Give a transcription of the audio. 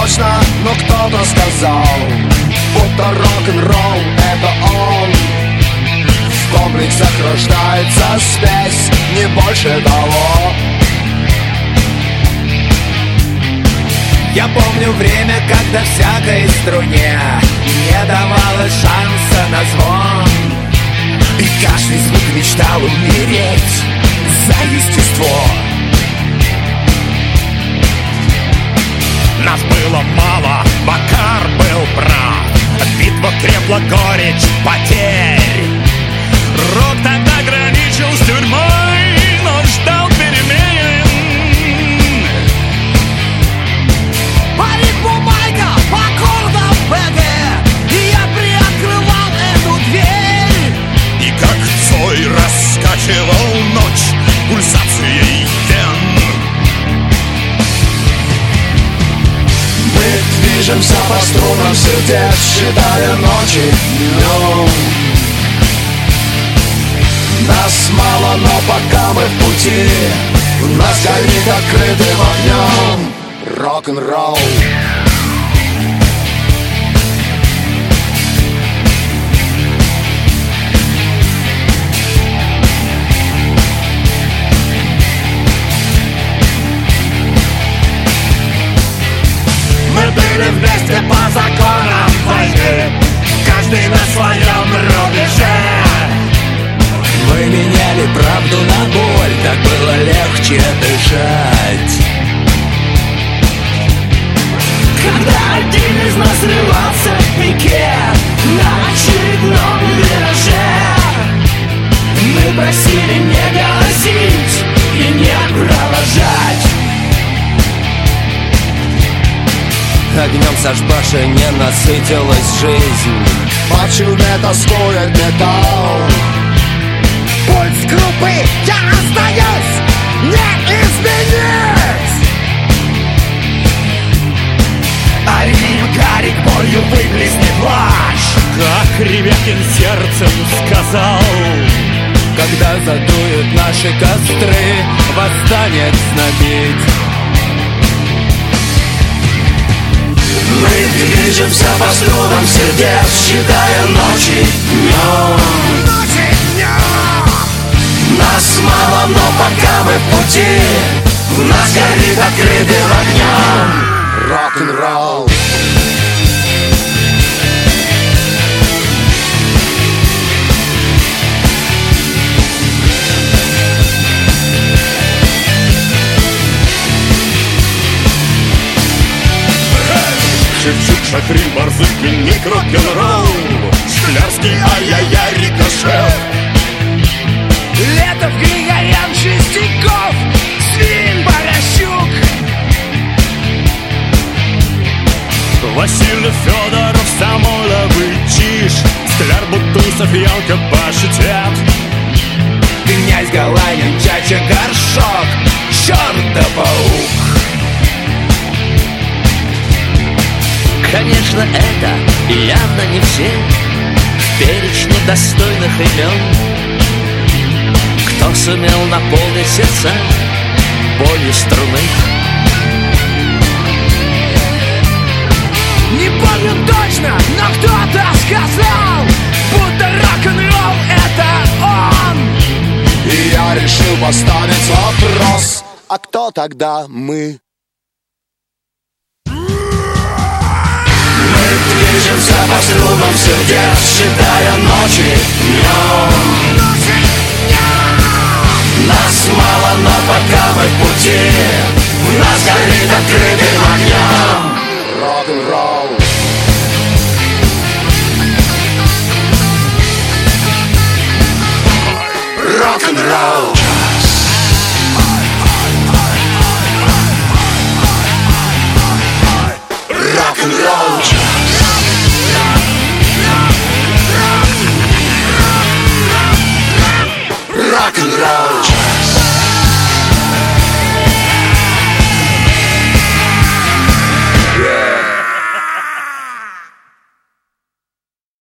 точно, но кто-то сказал, будто рок-н-ролл — это он. В комплексах рождается спесь, не больше того. Я помню время, когда всякой струне не давалось шанса на звон, и каждый звук мечтал умереть за естество. Нас было мало, Макар был прав, битва крепла, горечь потерь. Рок тогда граничил с тюрьмой, но ждал перемен. По ритму майка, по аккордам БГ, и я приоткрывал эту дверь. И как Цой раскачивал ночь пульсацией вен. Мы движемся по струнам сердец, считая ночи днем. Нас мало, но пока мы в пути, нас горит открытым огнем рок-н-ролл. Мы были вместе по законам войны, каждый на своем рубеже. Мы меняли правду на боль, так было легче дышать. Когда один из нас срывался в пике на очередном вираже, мы просили не голосить и не провожать. Огнем со жбаши не насытилась жизнь. Под чуме тоскует металл. Пульс группы я остаюсь, не изменить. Арин горит болью, выплеснет плащ. Как Ревякин сердцем сказал, когда задуют наши костры, восстанет знобить. Мы движемся по струнам сердец, считая ночи днем. Нас мало, но пока мы в пути, в нас горит открытым огнем рок-н-ролл. Шевчук, Шахрин, Барзык, Винник, рок-н-ролл, Шклярский, ай-яй-яй, рикошет. Летов, Григорян, Шестяков, Свин, Борощук. Васильев, Федоров, Самойловый, Чиж, Скляр, Бутусов, Ялка, Пашетят. Князь Галанин, Чача, Горшок, Черт да паук. Конечно, это явно не все в перечне достойных имен, кто сумел наполнить сердца болью струны. Не помню точно, но кто-то сказал, будто рок-н-ролл — это он. И я решил поставить вопрос: а кто тогда мы? Движемся по струнам сердец, считая ночи днем. Нас мало, но пока мы в пути,